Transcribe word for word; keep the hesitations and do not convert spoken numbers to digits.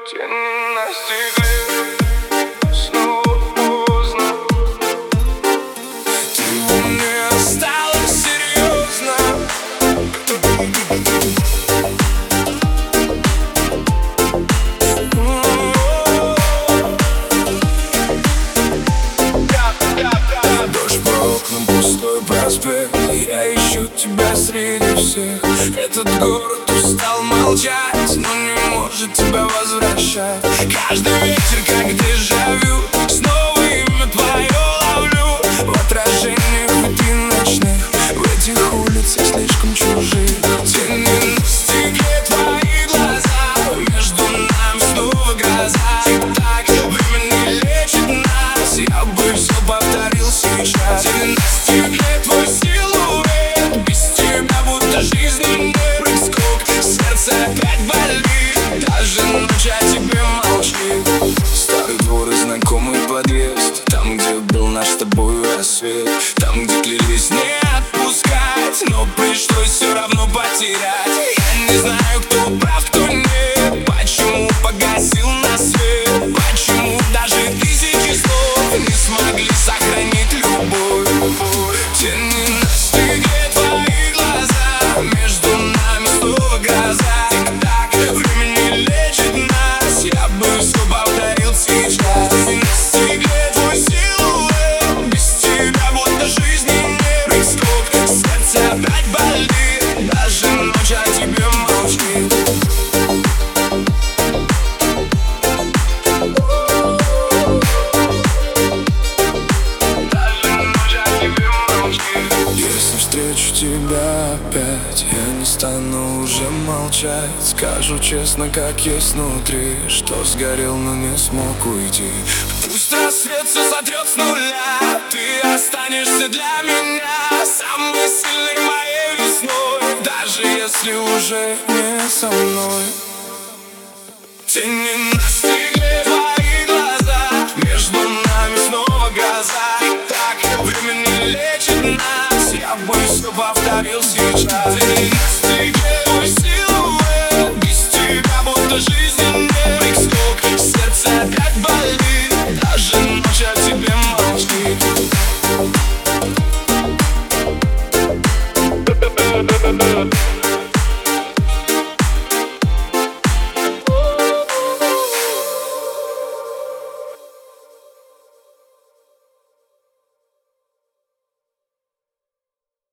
Тени настигли снова поздно. Ты во мне осталась серьезно. Дождь по окнам, пустой проспект, и я ищу тебя среди всех. Этот город устал молчать, но не может тебя возвращать. Каждый вечер как дежавю, снова имя твое ловлю в отражениях витрин ночных, в этих улицах слишком чужих. Тени настигли твои глаза, между нами снова гроза. Тик-так, время не лечит нас, я бы все повторил сейчас. Тени настигли твой силуэт, без тебя будто жизни нет. Прыг-скок, сердце опять болит, даже ночь о тебе молчит. Старый двор и знакомый подъезд, там, где был наш с тобой рассвет. Там, где клялись не отпускать, но пришлось все равно потерять. Я не знаю, кто прав, кто нет, почему погасил на свет, почему даже тысячи слов не смогли сохранить любовь. Тени настигли твои глаза, между нами снова гроза. Тик-так, время не лечит нас, я бы все повторил сейчас. Тени настигли твой силуэт, без тебя будто жизни нет. Прыг-скок, сердце опять болит, даже ночь о тебе молчит. Если встречу тебя опять, я не стану уже молчать. Скажу честно, как есть внутри, что сгорел, но не смог уйти. Пусть рассвет все сотрет с нуля, ты останешься для меня самой сильной моей весной, даже если уже не со мной. Тени настигли твои глаза, между нами снова гроза. Так, время не лечит нас, я бы все повторил сейчас. Тени настигли твой силуэт, без тебя будто жизни нет. Прыг-скок, сердце опять болит, даже ночь о тебе молчит.